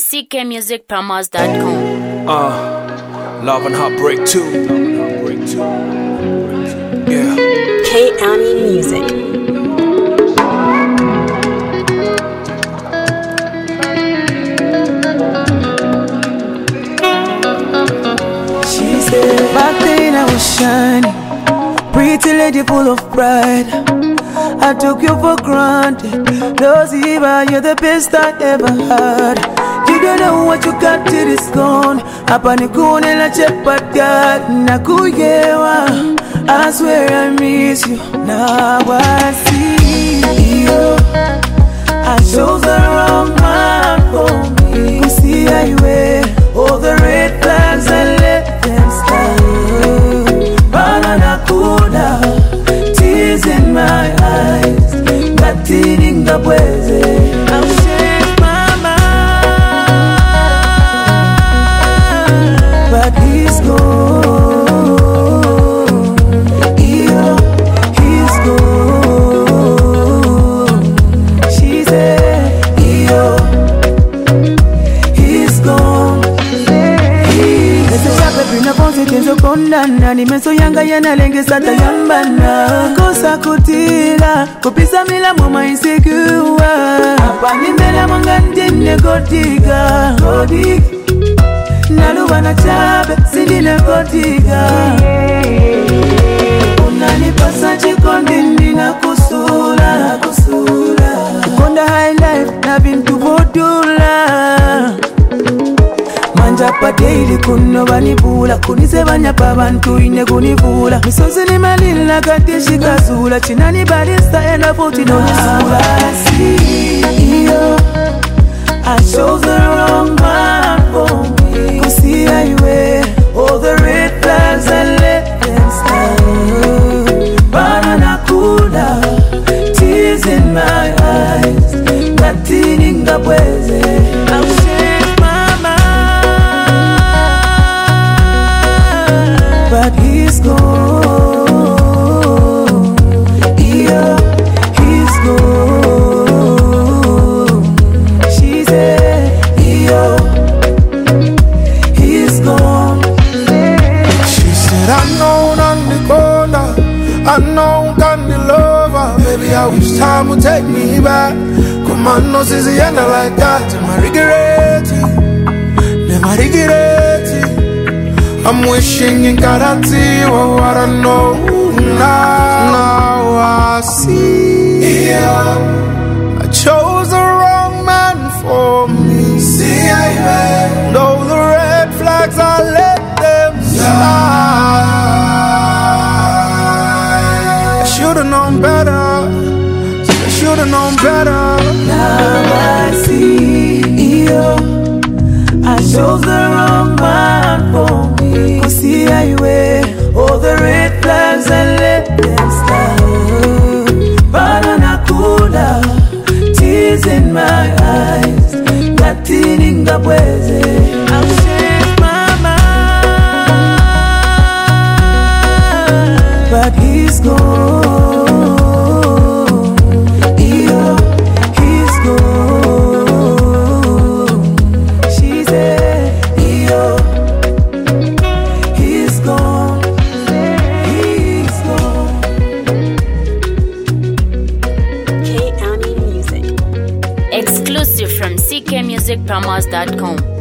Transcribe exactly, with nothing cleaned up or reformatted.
c k music promos dot com. Uh, Love and Heartbreak two. Yeah. K-Ami Music. She said, back then I was shining, pretty lady full of pride. I took you for granted, Loziva, you're the best I ever had. You don't know what you got till it's gone. Hapa nikune na chepatka nakuyewa. I swear I miss you. Now I see you. I chose the wrong man for me. You see how you wear all the red flags and let them slide. Banana kuda, tears in my eyes. Nothing in the way. I'll change my mind, but he's gone. Yeah, he's gone. She said, yeah, he's gone. Ese chape pina ponzi tenzo kondana. Ni menso yanga yana lenge sata yambana. Kosa kutila, kupisa mila mama insecure. Hapa ni mela mwangandi mne gotiga. Gotiga naluwa na chabe, sindile gotiga. Unanipasa chikondi nina kusula. Konda high life, na bintu vodula. Manja pa daily kuno banibula. Kunise banya pa bantu ine kunibula. Misonzi ni malila katishi kazula. Chinani barista ena poti no nisula. I see you. I chose the wrong man for me. You see how you wear all the red flags and let them slide. Banana kuda, tears in my eyes. Nothing in the way. I'll change my mind, but he's gone. Yeah, he's gone. She said, yeah, he's gone. She said, I know on the corner, I know on the lover. Baby, I wish time would take me back. Come on, no, since the end I like that. Never regret it, never regret it. I'm wishing in guarantee what I know now. Now I see, yeah, I chose the wrong man for me. See, I know the red flags, I let them slide. I should've known better. I should've known better. Now I see you. I chose the wrong man for me. You see how you wear all the red flags and let them slide. Banana kuda, tears in my eyes. Nothing in the way. I'll change my mind, but he's gone. Yeah, he's gone. She said, yeah, he's gone. He's gone. K-Ami Music. Exclusive from c k music promos dot com.